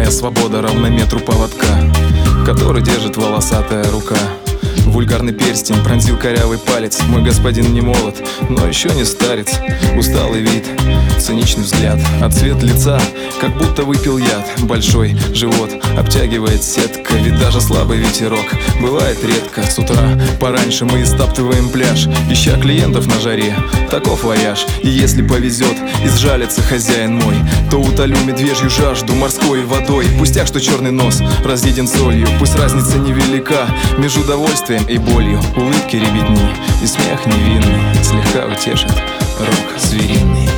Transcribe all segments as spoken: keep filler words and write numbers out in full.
Моя свобода равна метру поводка, который держит волосатая рука. Вульгарный перстень пронзил корявый палец. Мой господин не молод, но еще не старец. Усталый вид, циничный взгляд, а цвет лица, как будто выпил яд. Большой живот обтягивает сетка, ведь даже слабый ветерок бывает редко. С утра пораньше мы истаптываем пляж, ища клиентов на жаре. Таков вояж, и если повезет, изжалится хозяин мой, то утолю медвежью жажду морской водой. Пустяк, что черный нос разъеден солью, пусть разница невелика между удовольствием и болью. Улыбки ребятни и смех невинный слегка утешит рок звериный.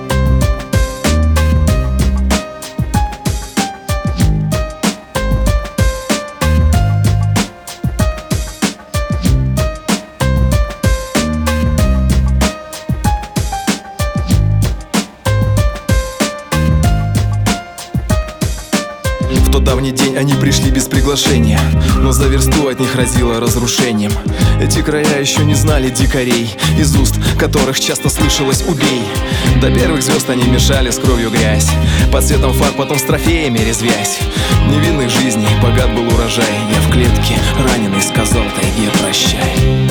В тот давний день они пришли без приглашения, но за версту от них разило разрушением. Эти края еще не знали дикарей, из уст которых часто слышалось «убей». До первых звезд они мешали с кровью грязь, под светом фар потом с трофеями резвясь. Невинных жизней богат был урожай. Я в клетке раненый сказал тайге прощай.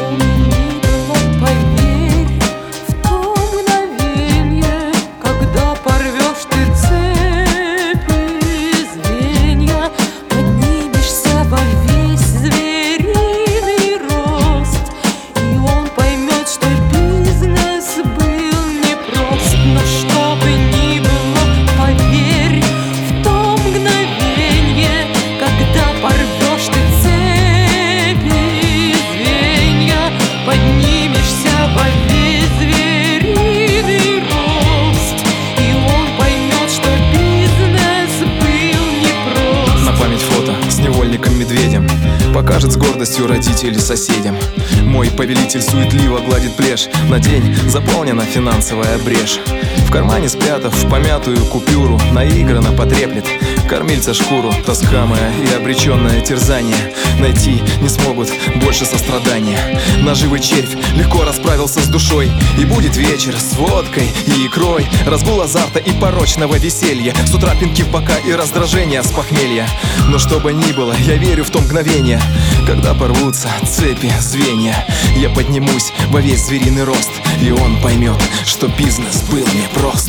Медведем покажет с гордостью родителей соседям. Мой повелитель суетливо гладит плешь. На день заполнена финансовая брешь. В кармане спрятав помятую купюру, наигранно потреплет кормильца шкуру. Тоска моя и обреченное терзание найти не смогут больше сострадания. Наживый червь легко расправился с душой, и будет вечер с водкой и икрой, разгул азарта и порочного веселья. С утра пинки в бока и раздражение с похмелья. Но что бы ни было, я верю в то мгновение, когда порвутся цепи, звенья. Я поднимусь во весь звериный рост, и он поймет, что бизнес был непрост.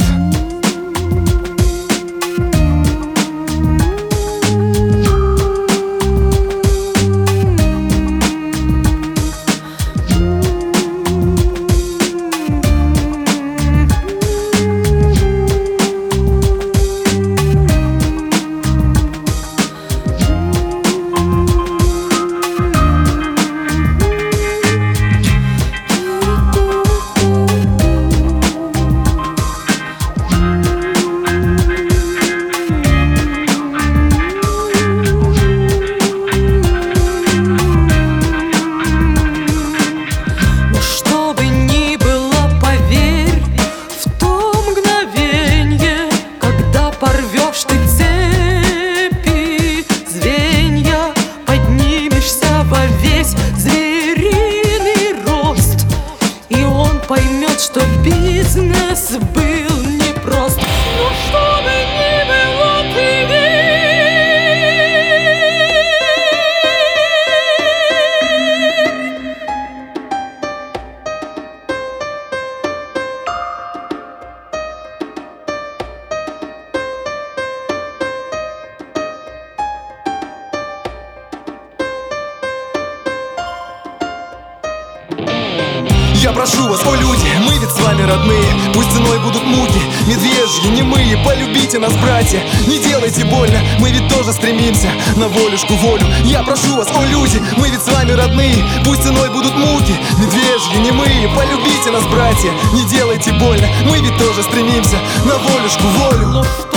Порвешь ты цепи, звенья, поднимешься во весь звериный рост, и он поймет, что бизнес был непрост. Но что бы ни было, ты верь. Я прошу вас, о люди, мы ведь с вами родные. Пусть ценой будут муки, медвежьи, немые. Полюбите нас, братья, не делайте больно. Мы ведь тоже стремимся на волюшку, волю. Я прошу вас, о люди, мы ведь с вами родные. Пусть ценой будут муки, медвежьи, немые. Полюбите нас, братья, не делайте больно. Мы ведь тоже стремимся на волюшку, волю.